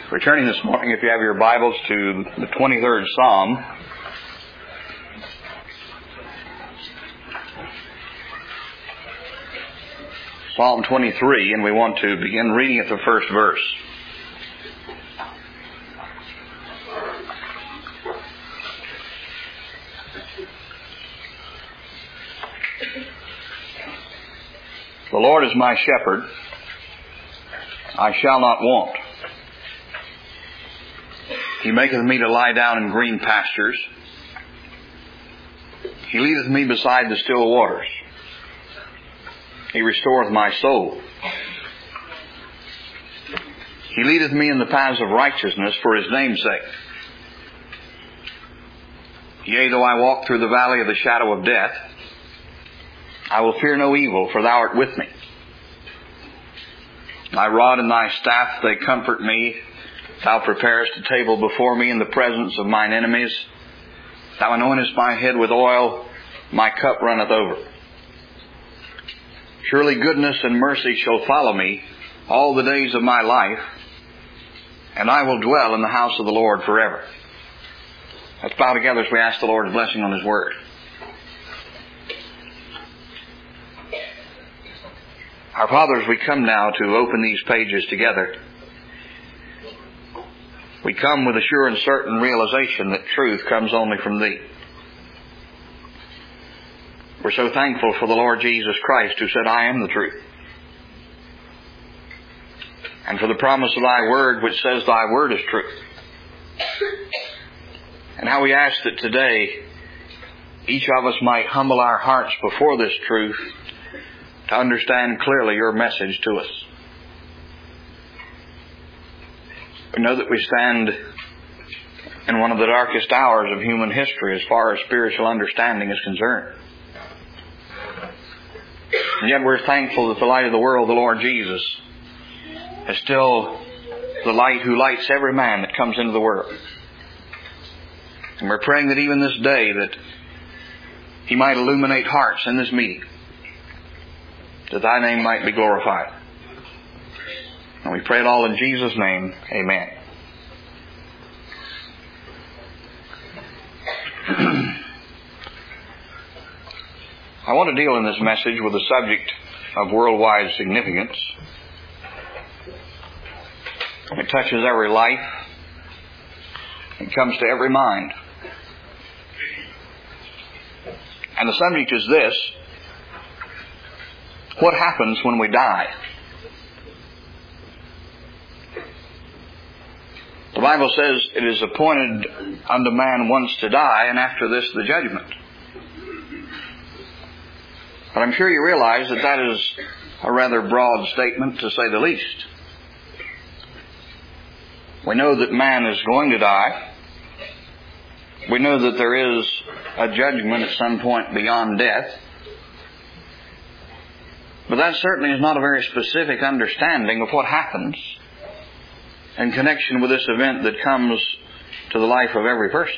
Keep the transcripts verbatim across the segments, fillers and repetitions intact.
We're turning this morning, if you have your Bibles, to the twenty-third Psalm. Psalm twenty-three, and we want to begin reading at the first verse. The Lord is my shepherd, I shall not want. He maketh me to lie down in green pastures. He leadeth me beside the still waters. He restoreth my soul. He leadeth me in the paths of righteousness for His name's sake. Yea, though I walk through the valley of the shadow of death, I will fear no evil, for Thou art with me. Thy rod and Thy staff, they comfort me. Thou preparest a table before me in the presence of mine enemies. Thou anointest my head with oil, my cup runneth over. Surely goodness and mercy shall follow me all the days of my life, and I will dwell in the house of the Lord forever. Let's bow together as we ask the Lord's blessing on His Word. Our Father, as we come now to open these pages together, we come with a sure and certain realization that truth comes only from Thee. We're so thankful for the Lord Jesus Christ, who said, I am the truth. And for the promise of Thy Word, which says Thy Word is truth. And how we ask that today each of us might humble our hearts before this truth to understand clearly Your message to us. We know that we stand in one of the darkest hours of human history as far as spiritual understanding is concerned. And yet we're thankful that the light of the world, the Lord Jesus, is still the light who lights every man that comes into the world. And we're praying that even this day that He might illuminate hearts in this meeting, that Thy name might be glorified. And we pray it all in Jesus' name. Amen. I want to deal in this message with a subject of worldwide significance. It touches every life. It comes to every mind. And the subject is this: what happens when we die? The Bible says it is appointed unto man once to die, and after this the judgment. But I'm sure you realize that that is a rather broad statement, to say the least. We know that man is going to die. We know that there is a judgment at some point beyond death. But that certainly is not a very specific understanding of what happens in connection with this event that comes to the life of every person.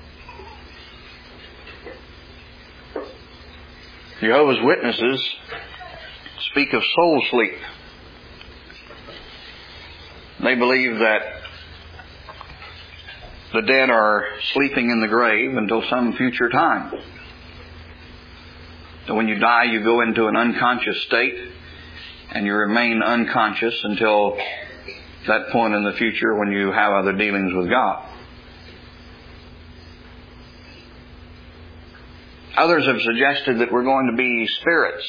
Jehovah's Witnesses speak of soul sleep. They believe that the dead are sleeping in the grave until some future time. So when you die, you go into an unconscious state, and you remain unconscious until that point in the future when you have other dealings with God. Others have suggested that we're going to be spirits.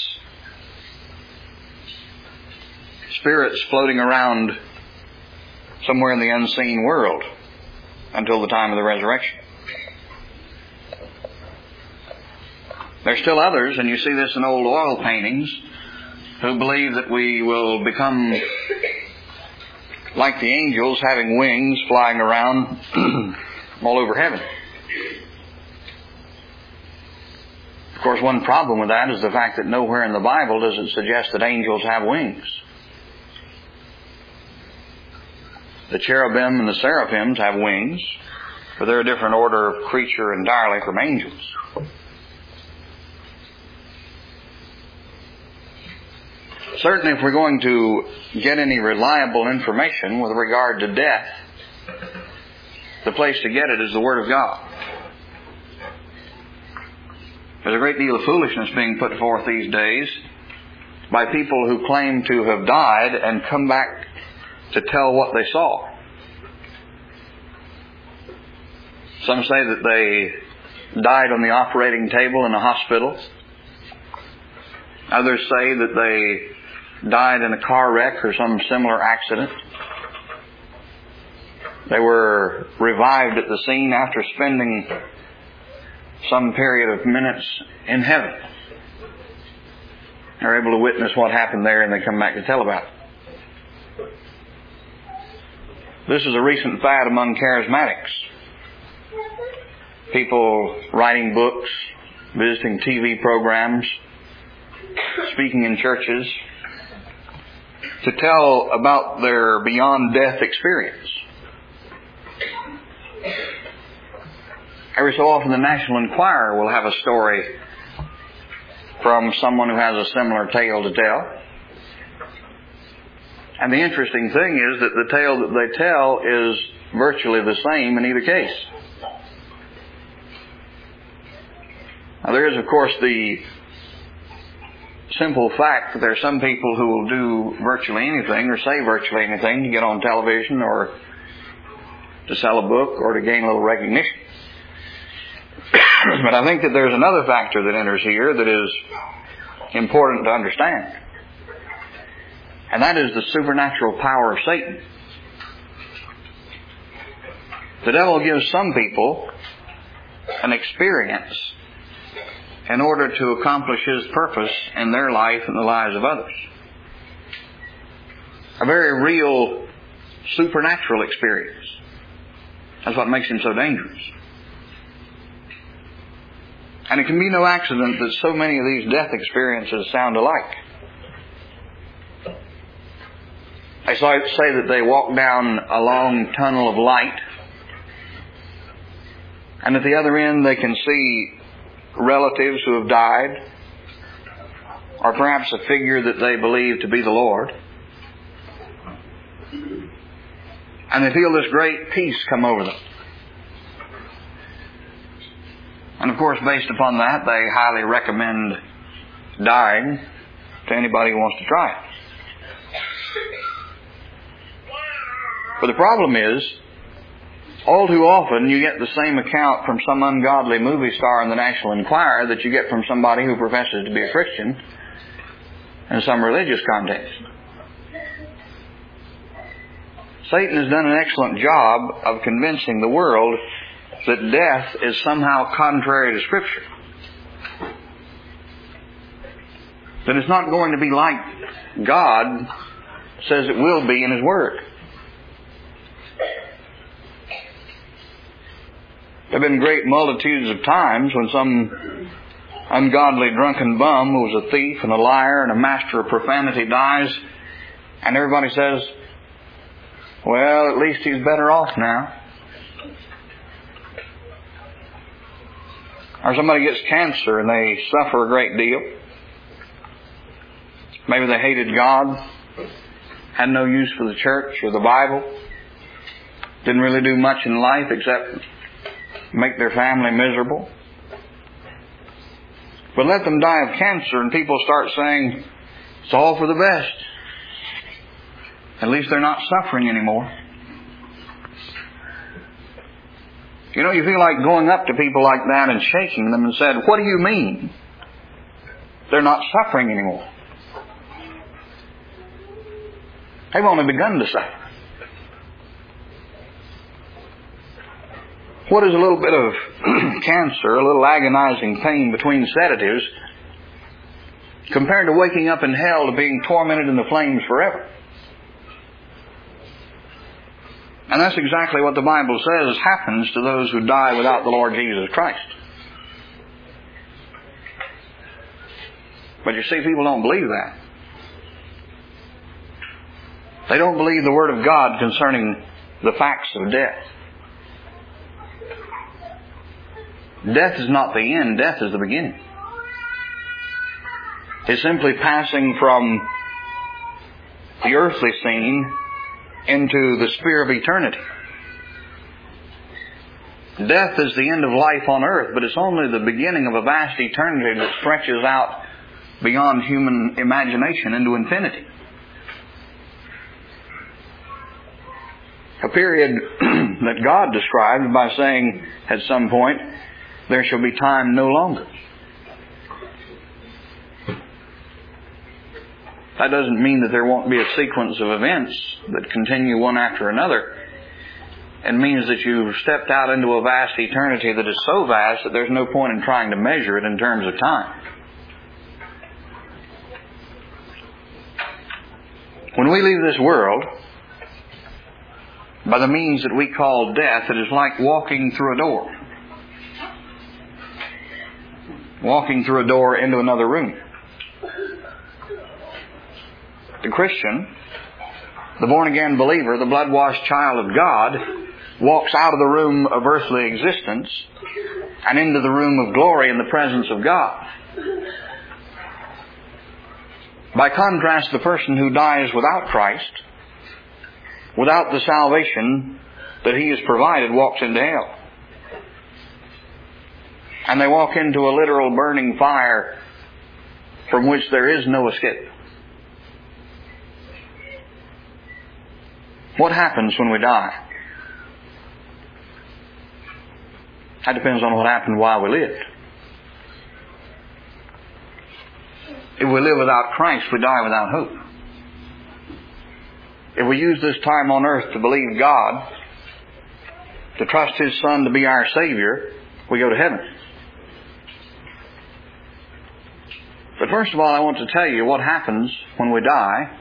Spirits floating around somewhere in the unseen world until the time of the resurrection. There's still others, and you see this in old oil paintings, who believe that we will become like the angels, having wings, flying around all over heaven. Of course, one problem with that is the fact that nowhere in the Bible does it suggest that angels have wings. The cherubim and the seraphims have wings, but they're a different order of creature entirely from angels. Certainly, if we're going to get any reliable information with regard to death, the place to get it is the Word of God. There's a great deal of foolishness being put forth these days by people who claim to have died and come back to tell what they saw. Some say that they died on the operating table in a hospital. Others say that they died in a car wreck or some similar accident. They were revived at the scene after spending some period of minutes in heaven. They're able to witness what happened there and they come back to tell about it. This is a recent fad among charismatics. People writing books, visiting T V programs, speaking in churches to tell about their beyond death experience. Every so often the National Enquirer will have a story from someone who has a similar tale to tell. And the interesting thing is that the tale that they tell is virtually the same in either case. Now there is, of course, the simple fact that there are some people who will do virtually anything or say virtually anything to get on television or to sell a book or to gain a little recognition. But I think that there's another factor that enters here that is important to understand. And that is the supernatural power of Satan. The devil gives some people an experience in order to accomplish his purpose in their life and the lives of others. A very real supernatural experience. That's what makes him so dangerous. And it can be no accident that so many of these death experiences sound alike. I say that they walk down a long tunnel of light, and at the other end they can see relatives who have died, or perhaps a figure that they believe to be the Lord. And they feel this great peace come over them. And of course, based upon that, they highly recommend dying to anybody who wants to try it. But the problem is, all too often you get the same account from some ungodly movie star in the National Enquirer that you get from somebody who professes to be a Christian in some religious context. Satan has done an excellent job of convincing the world that death is somehow contrary to Scripture. That it's not going to be like God says it will be in His Word. There have been great multitudes of times when some ungodly drunken bum who was a thief and a liar and a master of profanity dies, and everybody says, well, at least he's better off now. Or somebody gets cancer and they suffer a great deal. Maybe they hated God, had no use for the church or the Bible, didn't really do much in life except make their family miserable. But let them die of cancer and people start saying, it's all for the best. At least they're not suffering anymore. You know, you feel like going up to people like that and shaking them and said, what do you mean? They're not suffering anymore. They've only begun to suffer. What is a little bit of cancer, a little agonizing pain between sedatives, compared to waking up in hell to being tormented in the flames forever? And that's exactly what the Bible says happens to those who die without the Lord Jesus Christ. But you see, people don't believe that. They don't believe the Word of God concerning the facts of death. Death is not the end, death is the beginning. It's simply passing from the earthly scene into the sphere of eternity. Death is the end of life on earth, but it's only the beginning of a vast eternity that stretches out beyond human imagination into infinity. A period that God described by saying at some point, there shall be time no longer. That doesn't mean that there won't be a sequence of events that continue one after another. It means that you've stepped out into a vast eternity that is so vast that there's no point in trying to measure it in terms of time. When we leave this world, by the means that we call death, it is like walking through a door. Walking through a door into another room. The Christian, the born-again believer, the blood-washed child of God, walks out of the room of earthly existence and into the room of glory in the presence of God. By contrast, the person who dies without Christ, without the salvation that He has provided, walks into hell. And they walk into a literal burning fire from which there is no escape. What happens when we die? That depends on what happened while we lived. If we live without Christ, we die without hope. If we use this time on earth to believe God, to trust His Son to be our Savior, we go to heaven. But first of all, I want to tell you what happens when we die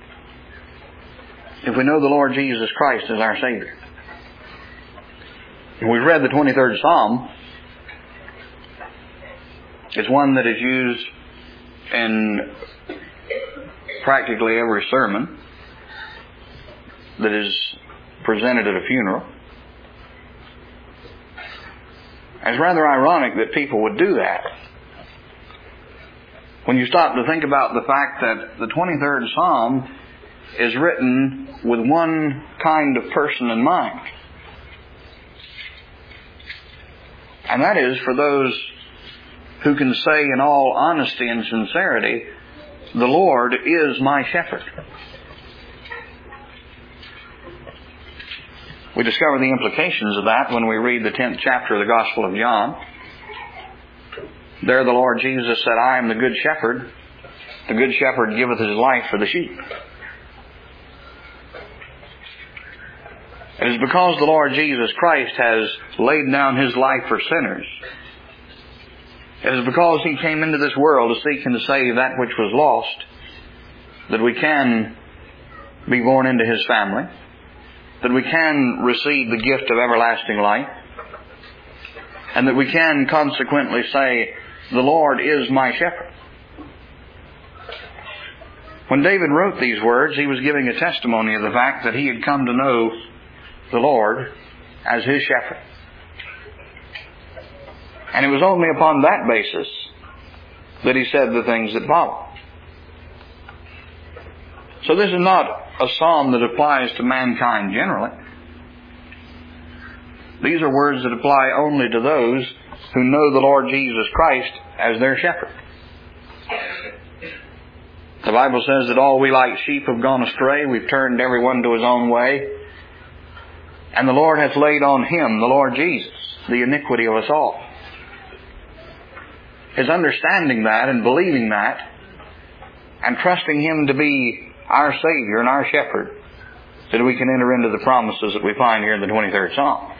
if we know the Lord Jesus Christ as our Savior. We've read the twenty-third Psalm. It's one that is used in practically every sermon that is presented at a funeral. It's rather ironic that people would do that. When you stop to think about the fact that the twenty-third Psalm is written with one kind of person in mind. And that is for those who can say in all honesty and sincerity, the Lord is my shepherd. We discover the implications of that when we read the tenth chapter of the Gospel of John. There the Lord Jesus said, I am the good shepherd. The good shepherd giveth his life for the sheep. It is because the Lord Jesus Christ has laid down His life for sinners. It is because He came into this world to seek and to save that which was lost that we can be born into His family, that we can receive the gift of everlasting life, and that we can consequently say, the Lord is my shepherd. When David wrote these words, he was giving a testimony of the fact that he had come to know the Lord as his shepherd. And it was only upon that basis that he said the things that follow. So this is not a psalm that applies to mankind generally. These are words that apply only to those who know the Lord Jesus Christ as their shepherd. The Bible says that all we like sheep have gone astray. We've turned everyone to his own way. And the Lord hath laid on Him, the Lord Jesus, the iniquity of us all. It's understanding that and believing that and trusting Him to be our Savior and our shepherd that we can enter into the promises that we find here in the twenty-third Psalm.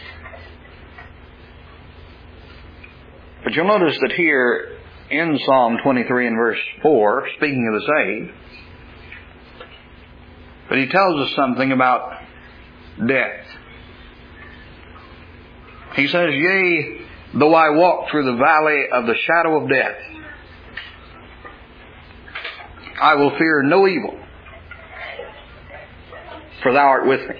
But you'll notice that here in Psalm twenty-three and verse four, speaking of the saved, but he tells us something about death. He says, yea, though I walk through the valley of the shadow of death, I will fear no evil, for thou art with me.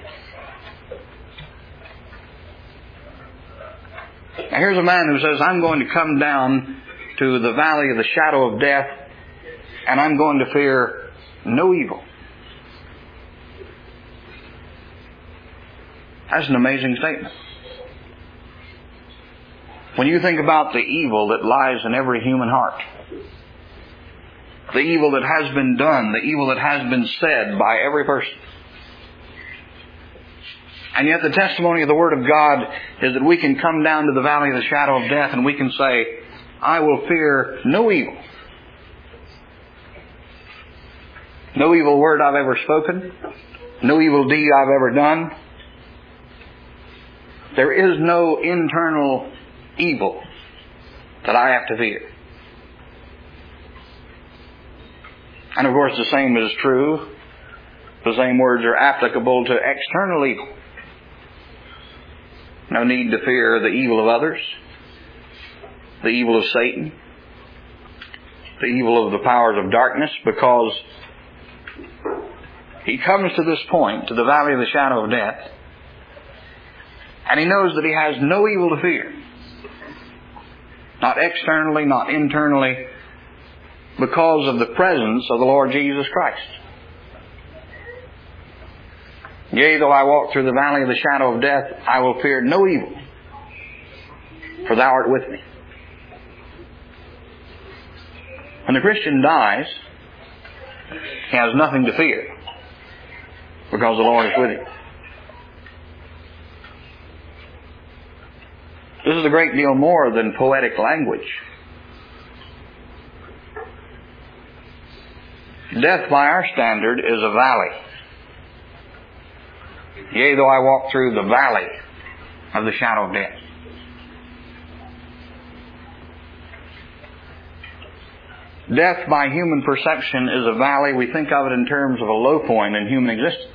Now here's a man who says, I'm going to come down to the valley of the shadow of death, and I'm going to fear no evil. That's an amazing statement. When you think about the evil that lies in every human heart, the evil that has been done, the evil that has been said by every person, and yet the testimony of the Word of God is that we can come down to the valley of the shadow of death and we can say, I will fear no evil. No evil word I've ever spoken. No evil deed I've ever done. There is no internal evil that I have to fear. And of course the same is true. The same words are applicable to external evil. No need to fear the evil of others, the evil of Satan, the evil of the powers of darkness, because he comes to this point, to the valley of the shadow of death, and he knows that he has no evil to fear. Not externally, not internally, because of the presence of the Lord Jesus Christ. Yea, though I walk through the valley of the shadow of death, I will fear no evil, for thou art with me. When the Christian dies, he has nothing to fear, because the Lord is with him. This is a great deal more than poetic language. Death, by our standard, is a valley. Yea, though I walk through the valley of the shadow of death. Death, by human perception, is a valley. We think of it in terms of a low point in human existence.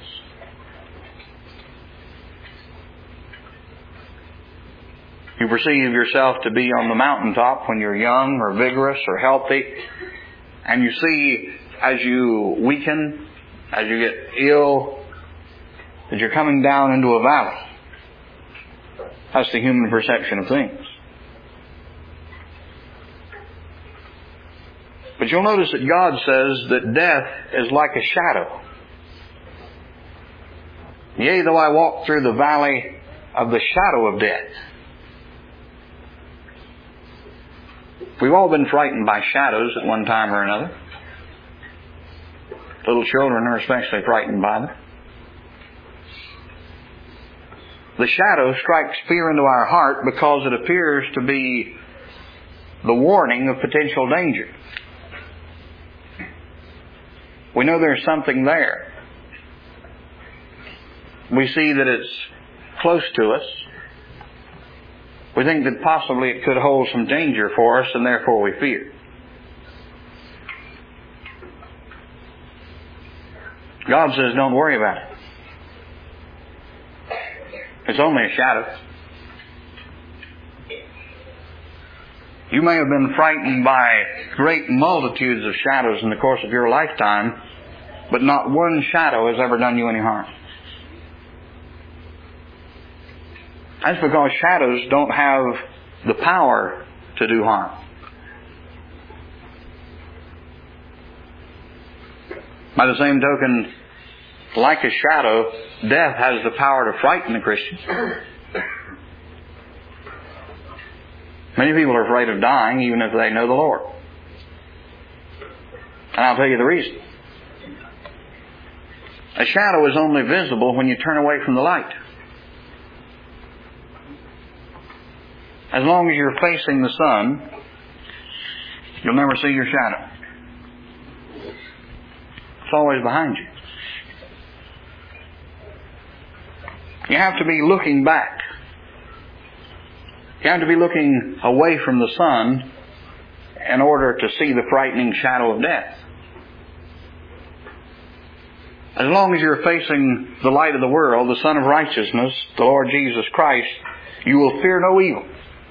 You perceive yourself to be on the mountaintop when you're young or vigorous or healthy, and you see as you weaken, as you get ill, that you're coming down into a valley. That's the human perception of things. But you'll notice that God says that death is like a shadow. Yea, though I walk through the valley of the shadow of death. We've all been frightened by shadows at one time or another. Little children are especially frightened by them. The shadow strikes fear into our heart because it appears to be the warning of potential danger. We know there's something there. We see that it's close to us. We think that possibly it could hold some danger for us, and therefore we fear. God says, don't worry about it. It's only a shadow. You may have been frightened by great multitudes of shadows in the course of your lifetime, but not one shadow has ever done you any harm. That's because shadows don't have the power to do harm. By the same token, like a shadow, death has the power to frighten the Christian. Many people are afraid of dying even if they know the Lord. And I'll tell you the reason. A shadow is only visible when you turn away from the light. As long as you're facing the sun, you'll never see your shadow. It's always behind you. You have to be looking back. You have to be looking away from the sun in order to see the frightening shadow of death. As long as you're facing the light of the world, the Son of Righteousness, the Lord Jesus Christ, you will fear no evil,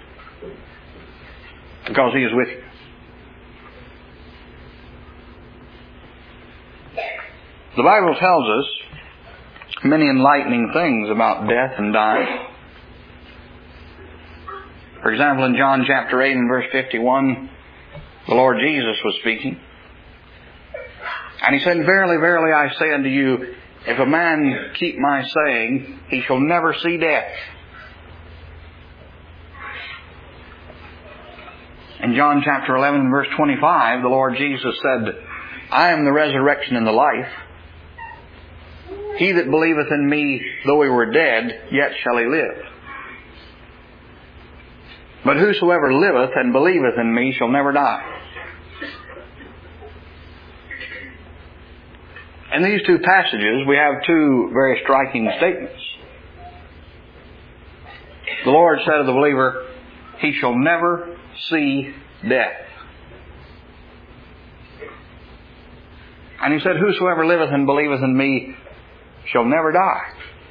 because He is with you. The Bible tells us many enlightening things about death and dying. For example, in John chapter eight and verse fifty-one, the Lord Jesus was speaking. And He said, Verily, verily, I say unto you, if a man keep my saying, he shall never see death. In John chapter eleven, verse twenty-five, the Lord Jesus said, I am the resurrection and the life. He that believeth in me, though he were dead, yet shall he live. But whosoever liveth and believeth in me shall never die. In these two passages, we have two very striking statements. The Lord said of the believer, he shall never see death. And he said, whosoever liveth and believeth in me shall never die.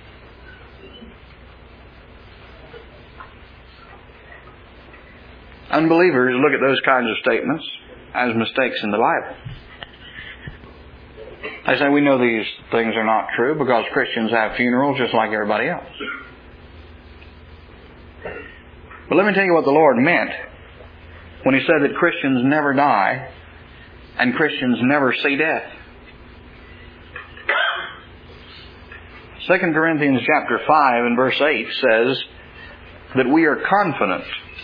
Unbelievers look at those kinds of statements as mistakes in the Bible. They say, we know these things are not true because Christians have funerals just like everybody else. But let me tell you what the Lord meant when He said that Christians never die and Christians never see death. Second Corinthians chapter five and verse eight says that we are confident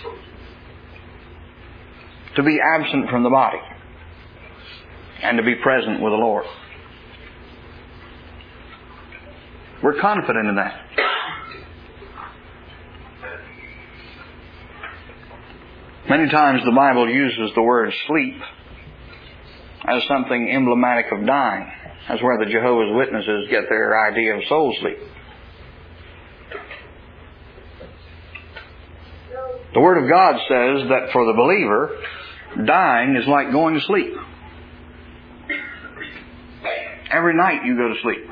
to be absent from the body and to be present with the Lord. We're confident in that. Many times the Bible uses the word sleep as something emblematic of dying. That's where the Jehovah's Witnesses get their idea of soul sleep. The Word of God says that for the believer, dying is like going to sleep. Every night you go to sleep.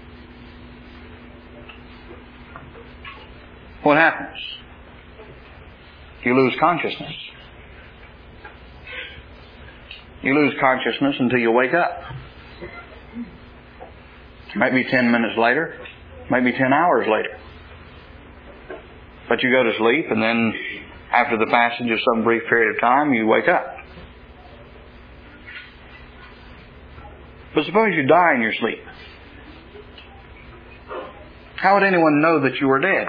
What happens? You lose consciousness. You lose consciousness until you wake up. Maybe ten minutes later, maybe ten hours later. But you go to sleep, and then after the passage of some brief period of time, you wake up. But suppose you die in your sleep. How would anyone know that you were dead?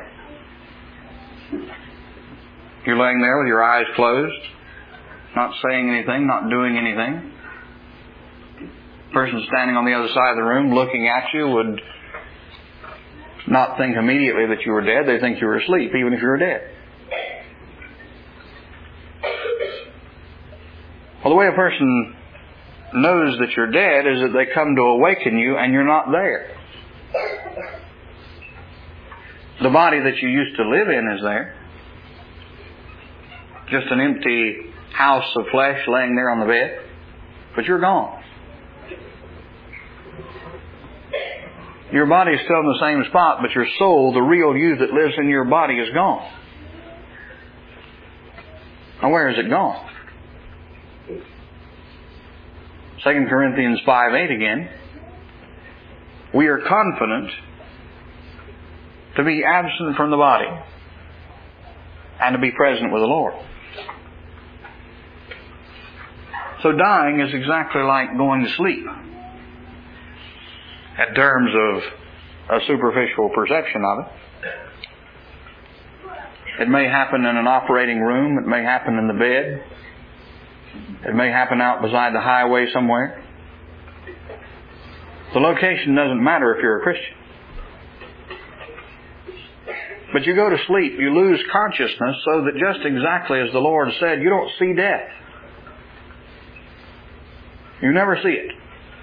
You're laying there with your eyes closed, not saying anything, not doing anything. The person standing on the other side of the room looking at you would not think immediately that you were dead. They think you were asleep, even if you were dead. Well, the way a person knows that you're dead is that they come to awaken you and you're not there. The body that you used to live in is there. Just an empty house of flesh laying there on the bed. But you're gone. Your body is still in the same spot, but your soul, the real you that lives in your body, is gone. Now where is it gone? Second Corinthians five eight again. We are confident to be absent from the body and to be present with the Lord. So dying is exactly like going to sleep in terms of a superficial perception of it. It may happen in an operating room. It may happen in the bed. It may happen out beside the highway somewhere. The location doesn't matter if you're a Christian. But you go to sleep, you lose consciousness so that just exactly as the Lord said, you don't see death. You never see it.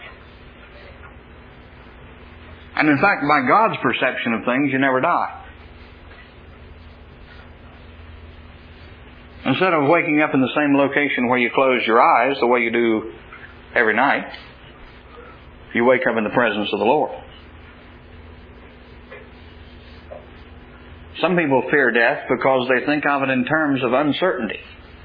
And in fact, by God's perception of things, you never die. Instead of waking up in the same location where you close your eyes, the way you do every night, you wake up in the presence of the Lord. Some people fear death because they think of it in terms of uncertainty.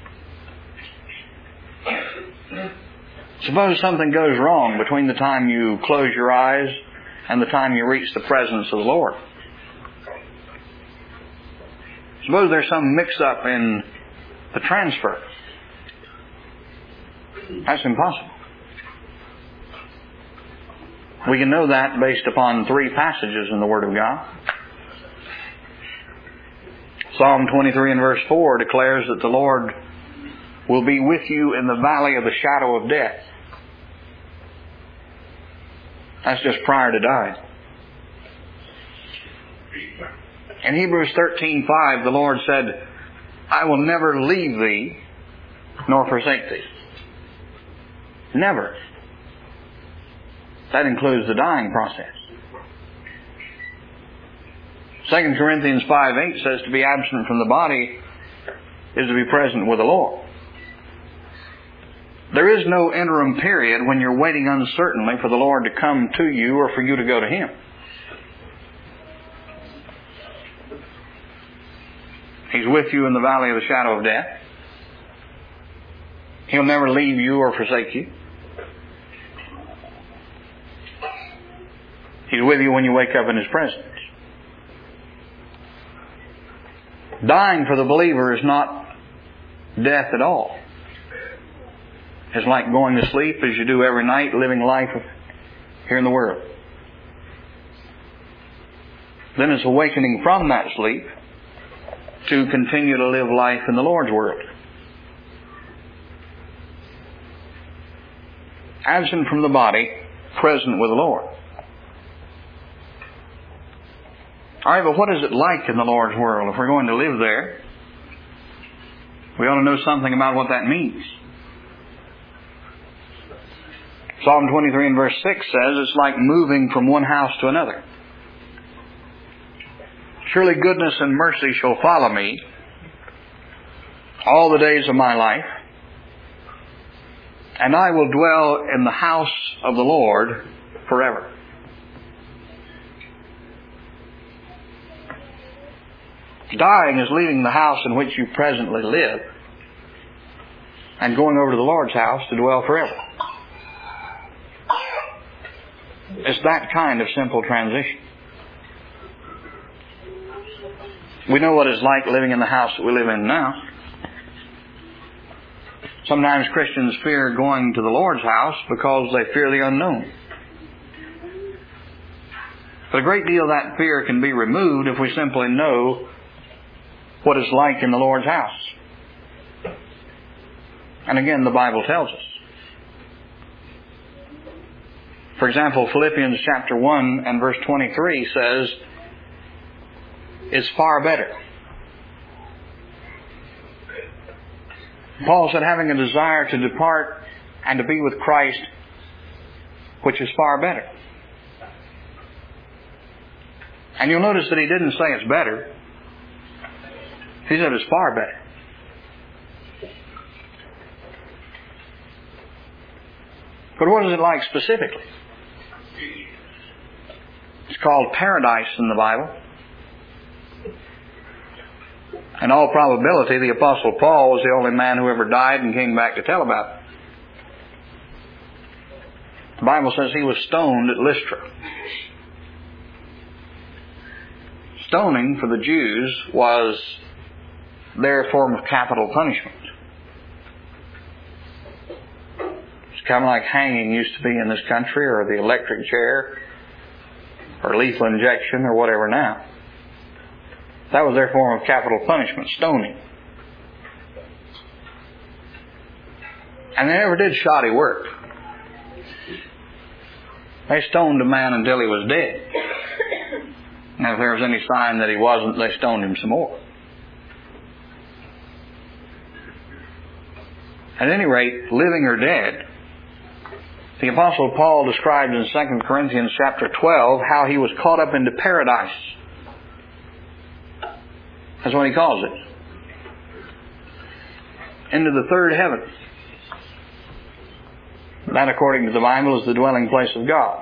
Suppose something goes wrong between the time you close your eyes and the time you reach the presence of the Lord. Suppose there's some mix-up in the transfer. That's impossible. We can know that based upon three passages in the Word of God. Psalm twenty-three and verse four declares that the Lord will be with you in the valley of the shadow of death. That's just prior to dying. In Hebrews thirteen five, the Lord said, I will never leave thee nor forsake thee. Never. That includes the dying process. Second Corinthians five eight says to be absent from the body is to be present with the Lord. There is no interim period when you're waiting uncertainly for the Lord to come to you or for you to go to Him. He's with you in the valley of the shadow of death. He'll never leave you or forsake you. He's with you when you wake up in His presence. Dying for the believer is not death at all. It's like going to sleep as you do every night, living life here in the world. Then it's awakening from that sleep to continue to live life in the Lord's world. Absent from the body, present with the Lord. All right, but what is it like in the Lord's world? If we're going to live there, we ought to know something about what that means. Psalm twenty-three and verse six says it's like moving from one house to another. Surely goodness and mercy shall follow me all the days of my life, and I will dwell in the house of the Lord forever. Dying is leaving the house in which you presently live and going over to the Lord's house to dwell forever. It's that kind of simple transition. We know what it's like living in the house that we live in now. Sometimes Christians fear going to the Lord's house because they fear the unknown. But a great deal of that fear can be removed if we simply know what it's like in the Lord's house. And again, the Bible tells us. For example, Philippians chapter one and verse twenty-three says, it's far better. Paul said, having a desire to depart and to be with Christ, which is far better. And you'll notice that he didn't say it's better. He said it's far better. But what is it like specifically? It's called paradise in the Bible. In all probability, the Apostle Paul was the only man who ever died and came back to tell about it. The Bible says he was stoned at Lystra. Stoning for the Jews was their form of capital punishment. It's kind of like hanging used to be in this country, or the electric chair, or lethal injection, or whatever now. That was their form of capital punishment, stoning. And they never did shoddy work. They stoned a man until he was dead. And if there was any sign that he wasn't, they stoned him some more. At any rate, living or dead, the Apostle Paul described in Second Corinthians chapter twelve how he was caught up into paradise. That's what he calls it. Into the third heaven. That, according to the Bible, is the dwelling place of God.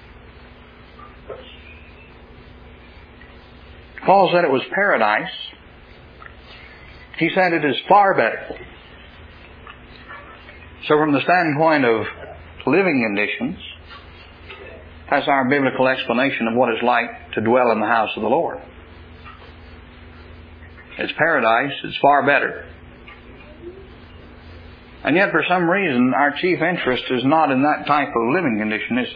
Paul said it was paradise. He said it is far better. So from the standpoint of living conditions, that's our biblical explanation of what it's like to dwell in the house of the Lord. It's paradise. It's far better. And yet, for some reason, our chief interest is not in that type of living condition, is it?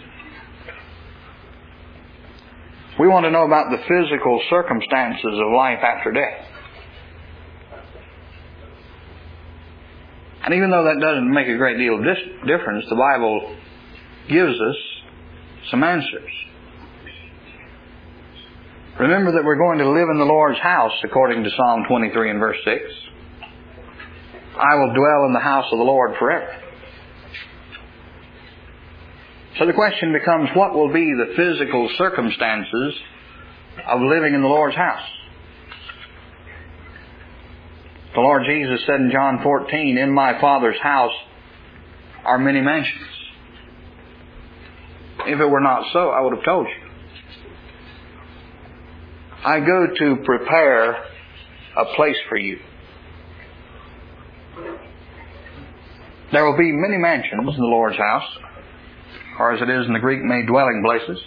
We want to know about the physical circumstances of life after death. And even though that doesn't make a great deal of dis- difference, the Bible gives us some answers. Remember that we're going to live in the Lord's house according to Psalm twenty-three and verse six. I will dwell in the house of the Lord forever. So the question becomes, what will be the physical circumstances of living in the Lord's house? The Lord Jesus said in John fourteen, in my Father's house are many mansions. If it were not so, I would have told you. I go to prepare a place for you. There will be many mansions in the Lord's house, or as it is in the Greek, many dwelling places.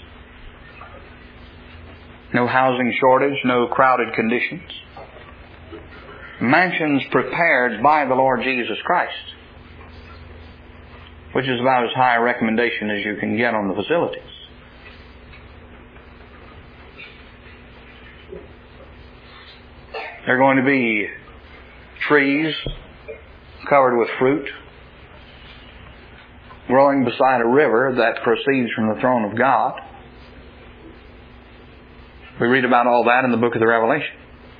No housing shortage, no crowded conditions. Mansions prepared by the Lord Jesus Christ, which is about as high a recommendation as you can get on the facilities. There are going to be trees covered with fruit, growing beside a river that proceeds from the throne of God. We read about all that in the book of the Revelation.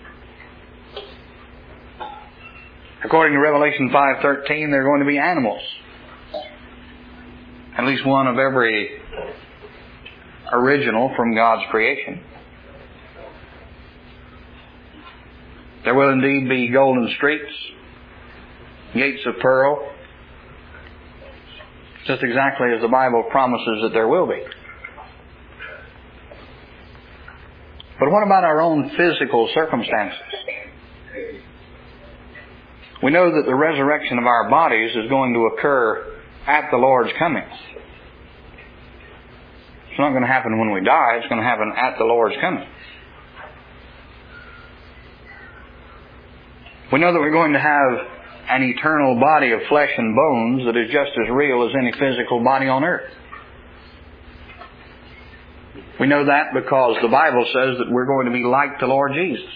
According to Revelation five thirteen, there are going to be animals. At least one of every original from God's creation. There will indeed be golden streets, gates of pearl, just exactly as the Bible promises that there will be. But what about our own physical circumstances? We know that the resurrection of our bodies is going to occur at the Lord's coming. It's not going to happen when we die. It's going to happen at the Lord's coming. We know that we're going to have an eternal body of flesh and bones that is just as real as any physical body on earth. We know that because the Bible says that we're going to be like the Lord Jesus.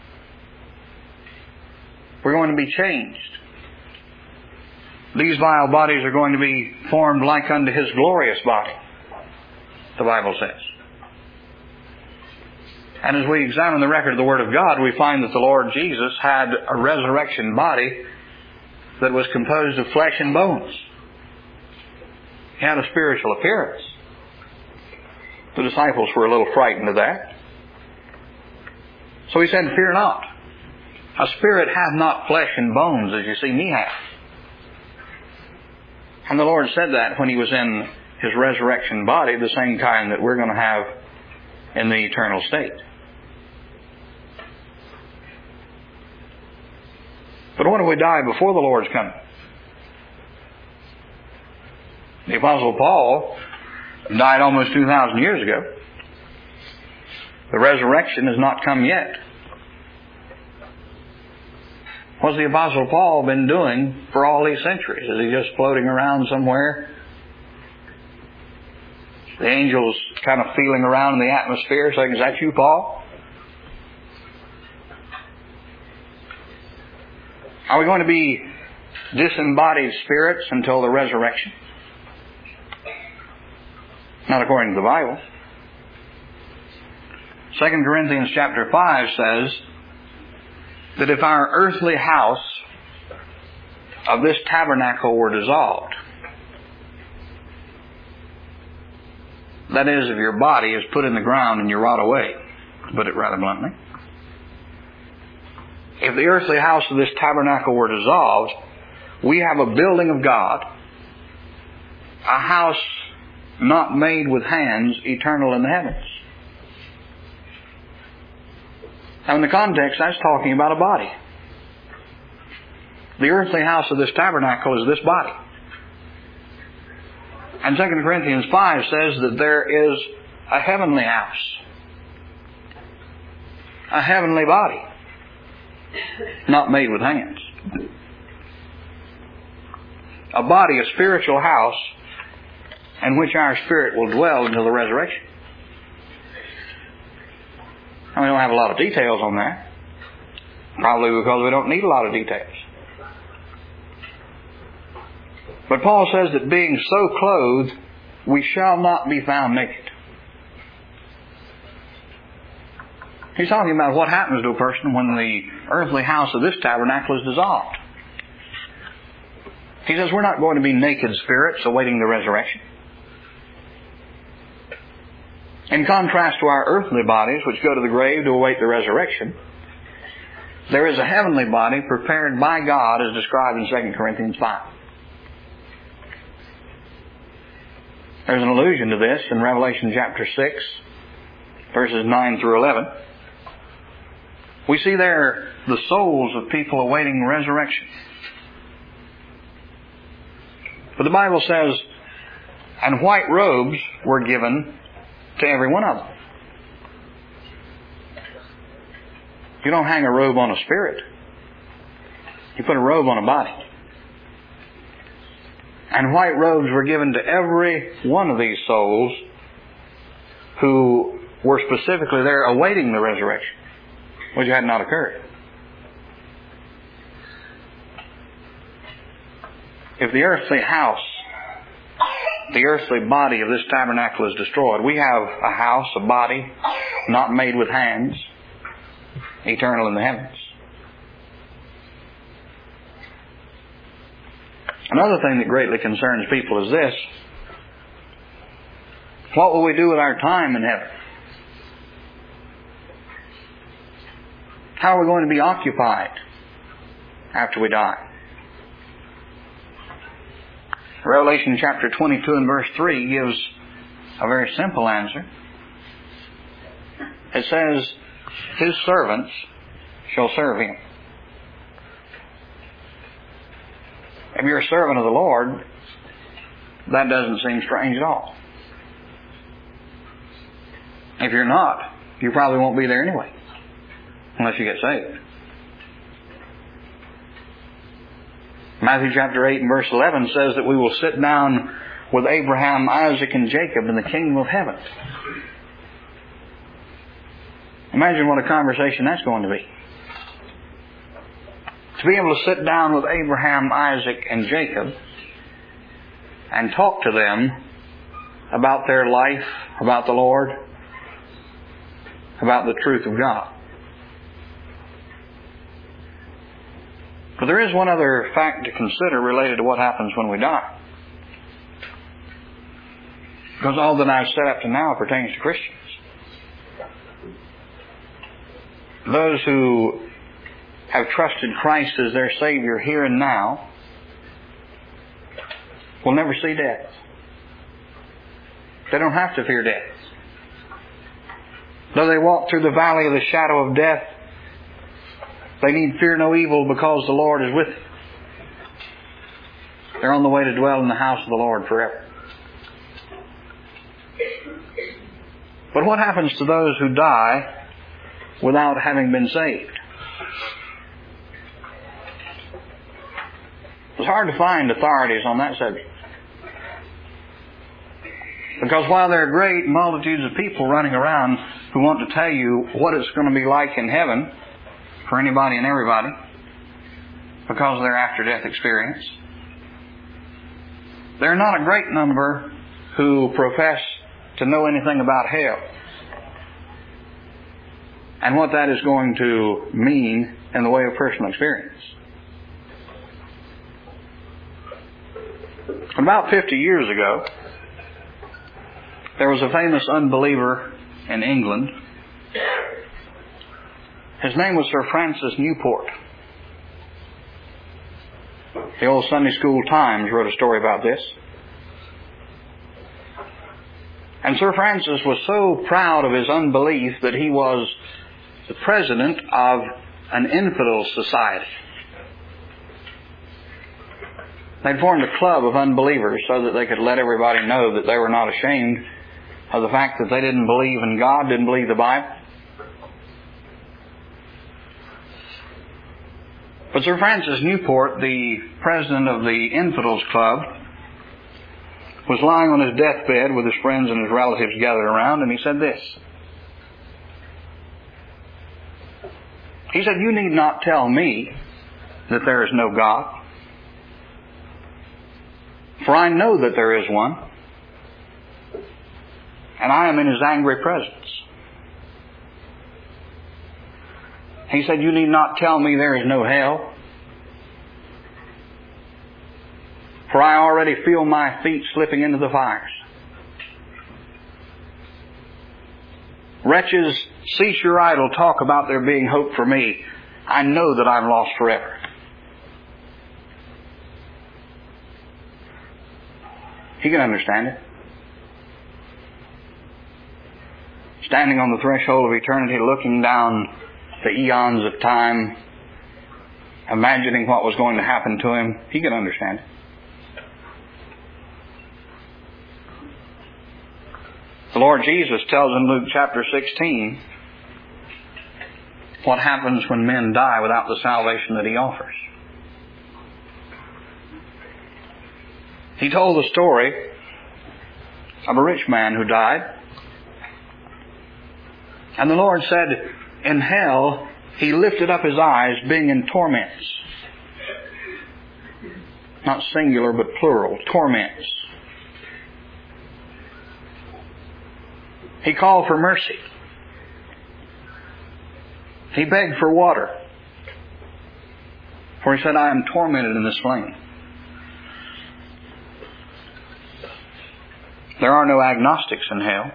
We're going to be changed. These vile bodies are going to be formed like unto His glorious body, the Bible says. And as we examine the record of the Word of God, we find that the Lord Jesus had a resurrection body that was composed of flesh and bones. He had a spiritual appearance. The disciples were a little frightened of that. So He said, fear not. A spirit hath not flesh and bones as you see me have. And the Lord said that when He was in His resurrection body, the same kind that we're going to have in the eternal state. But what if we die before the Lord's coming? The Apostle Paul died almost two thousand years ago. The resurrection has not come yet. What's the Apostle Paul been doing for all these centuries? Is he just floating around somewhere? The angels kind of feeling around in the atmosphere saying, is that you, Paul? Are we going to be disembodied spirits until the resurrection? Not according to the Bible. Second Corinthians chapter five says that if our earthly house of this tabernacle were dissolved, that is, if your body is put in the ground and you rot away, to put it rather bluntly, if the earthly house of this tabernacle were dissolved, we have a building of God, a house not made with hands, eternal in the heavens. Now in the context, that's talking about a body. The earthly house of this tabernacle is this body. And Second Corinthians five says that there is a heavenly house, a heavenly body, not made with hands. A body, a spiritual house, in which our spirit will dwell until the resurrection. And we don't have a lot of details on that. Probably because we don't need a lot of details. But Paul says that being so clothed, we shall not be found naked. He's talking about what happens to a person when the earthly house of this tabernacle is dissolved. He says we're not going to be naked spirits awaiting the resurrection. In contrast to our earthly bodies, which go to the grave to await the resurrection, there is a heavenly body prepared by God as described in Second Corinthians five. There's an allusion to this in Revelation chapter six, verses nine through eleven. We see there the souls of people awaiting resurrection. But the Bible says, and white robes were given to every one of them. You don't hang a robe on a spirit. You put a robe on a body. And white robes were given to every one of these souls who were specifically there awaiting the resurrection, which had not occurred. If the earthly house, the earthly body of this tabernacle is destroyed, we have a house, a body, not made with hands, eternal in the heavens. Another thing that greatly concerns people is this. What will we do with our time in heaven? How are we going to be occupied after we die? Revelation chapter twenty-two and verse three gives a very simple answer. It says, His servants shall serve Him. If you're a servant of the Lord, that doesn't seem strange at all. If you're not, you probably won't be there anyway, unless you get saved. Matthew chapter eight and verse eleven says that we will sit down with Abraham, Isaac, and Jacob in the kingdom of heaven. Imagine what a conversation that's going to be. To be able to sit down with Abraham, Isaac, and Jacob and talk to them about their life, about the Lord, about the truth of God. But there is one other fact to consider related to what happens when we die. Because all that I've said up to now pertains to Christians. Those who have trusted Christ as their Savior here and now will never see death. They don't have to fear death. Though they walk through the valley of the shadow of death, they need fear no evil because the Lord is with them. They're on the way to dwell in the house of the Lord forever. But what happens to those who die without having been saved? It's hard to find authorities on that subject. Because while there are great multitudes of people running around who want to tell you what it's going to be like in heaven for anybody and everybody because of their after-death experience, there are not a great number who profess to know anything about hell and what that is going to mean in the way of personal experience. About fifty years ago, there was a famous unbeliever in England. His name was Sir Francis Newport. The old Sunday School Times wrote a story about this. And Sir Francis was so proud of his unbelief that he was the president of an infidel society. They'd formed a club of unbelievers so that they could let everybody know that they were not ashamed of the fact that they didn't believe in God, didn't believe the Bible. But Sir Francis Newport, the president of the Infidels Club, was lying on his deathbed with his friends and his relatives gathered around, and he said this. He said, "You need not tell me that there is no God. For I know that there is one, and I am in His angry presence. He said, you need not tell me there is no hell, for I already feel my feet slipping into the fires. Wretches, cease your idle talk about there being hope for me. I know that I'm lost forever. He can understand it. Standing on the threshold of eternity, looking down the eons of time, imagining what was going to happen to him, he can understand it. The Lord Jesus tells in Luke chapter sixteen what happens when men die without the salvation that He offers. He told the story of a rich man who died. And the Lord said, in hell, he lifted up his eyes, being in torments. Not singular, but plural. Torments. He called for mercy. He begged for water. For he said, I am tormented in this flame. There are no agnostics in hell.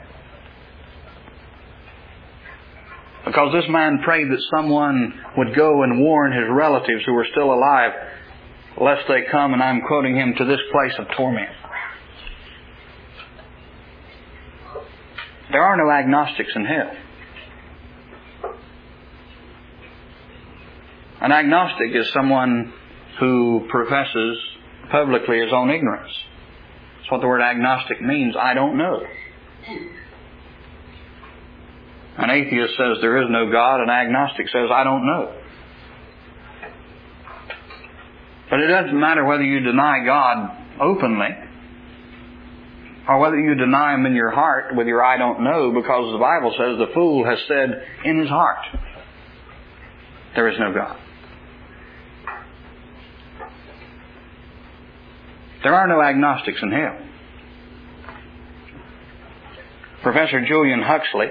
Because this man prayed that someone would go and warn his relatives who were still alive, lest they come, and I'm quoting him, to this place of torment. There are no agnostics in hell. An agnostic is someone who professes publicly his own ignorance. That's what the word agnostic means. I don't know. An atheist says there is no God. An agnostic says, I don't know. But it doesn't matter whether you deny God openly or whether you deny Him in your heart with your I don't know, because the Bible says the fool has said in his heart, there is no God. There are no agnostics in hell. Professor Julian Huxley,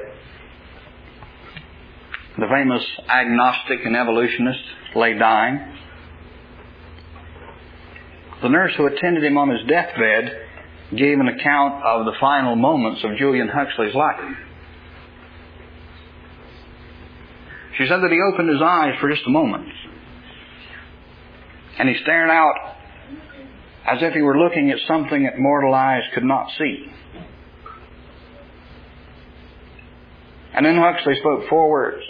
the famous agnostic and evolutionist, lay dying. The nurse who attended him on his deathbed gave an account of the final moments of Julian Huxley's life. She said that he opened his eyes for just a moment, and he stared out as if he were looking at something that mortal eyes could not see. And then Huxley spoke four words.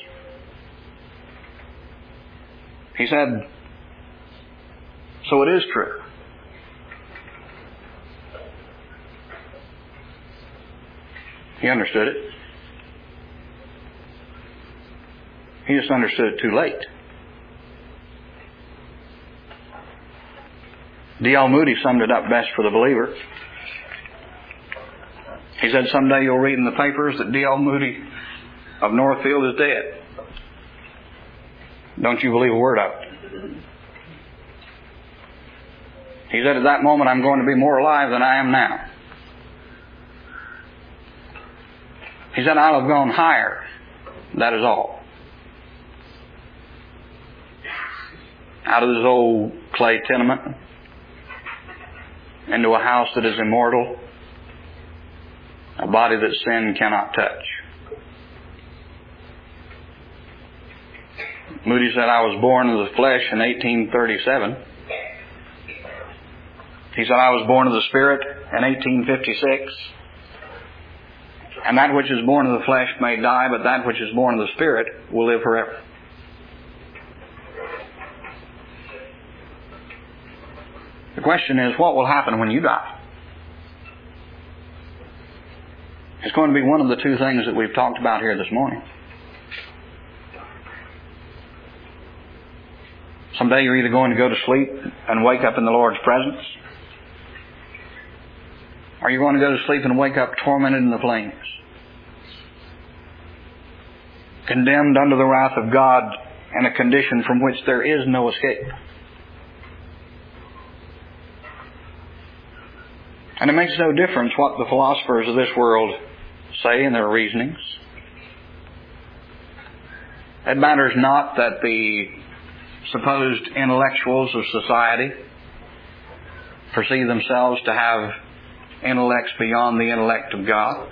He said, so it is true. He understood it. He just understood it too late. D L Moody summed it up best for the believer. He said, someday you'll read in the papers that D L Moody of Northfield is dead. Don't you believe a word of it. He said, at that moment I'm going to be more alive than I am now. He said, I'll have gone higher. That is all. Out of this old clay tenement into a house that is immortal, a body that sin cannot touch. Moody said, I was born of the flesh in eighteen thirty-seven. He said, I was born of the Spirit in eighteen fifty-six. And that which is born of the flesh may die, but that which is born of the Spirit will live forever. The question is, what will happen when you die? It's going to be one of the two things that we've talked about here this morning. Someday you're either going to go to sleep and wake up in the Lord's presence, or you're going to go to sleep and wake up tormented in the flames, condemned under the wrath of God in a condition from which there is no escape. And it makes no difference what the philosophers of this world say in their reasonings. It matters not that the supposed intellectuals of society perceive themselves to have intellects beyond the intellect of God.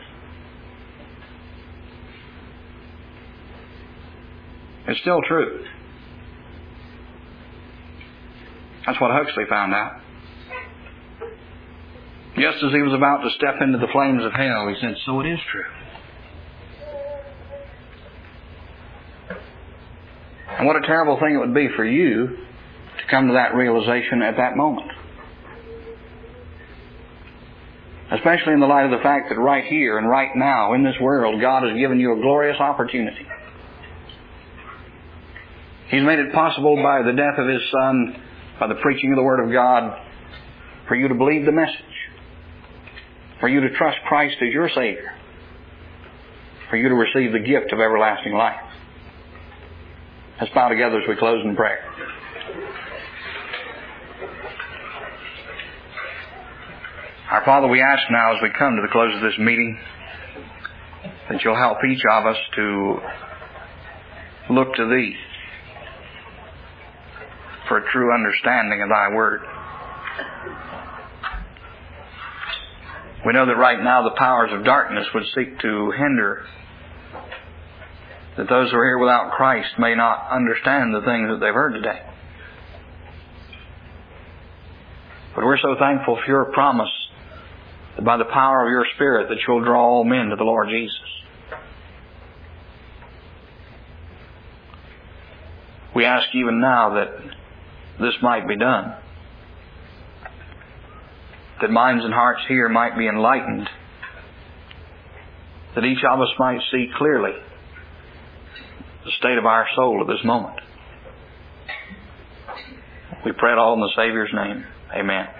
It's still true. That's what Huxley found out. Just as he was about to step into the flames of hell, he said, so it is true. And what a terrible thing it would be for you to come to that realization at that moment. Especially in the light of the fact that right here and right now in this world, God has given you a glorious opportunity. He's made it possible by the death of His Son, by the preaching of the Word of God, for you to believe the message, for you to trust Christ as your Savior, for you to receive the gift of everlasting life. Let's bow together as we close in prayer. Our Father, we ask now as we come to the close of this meeting that You'll help each of us to look to Thee for a true understanding of Thy Word. We know that right now the powers of darkness would seek to hinder that those who are here without Christ may not understand the things that they've heard today. But we're so thankful for Your promise that by the power of Your Spirit that You'll draw all men to the Lord Jesus. We ask even now that this might be done, that minds and hearts here might be enlightened, that each of us might see clearly the state of our soul at this moment. We pray it all in the Savior's name. Amen.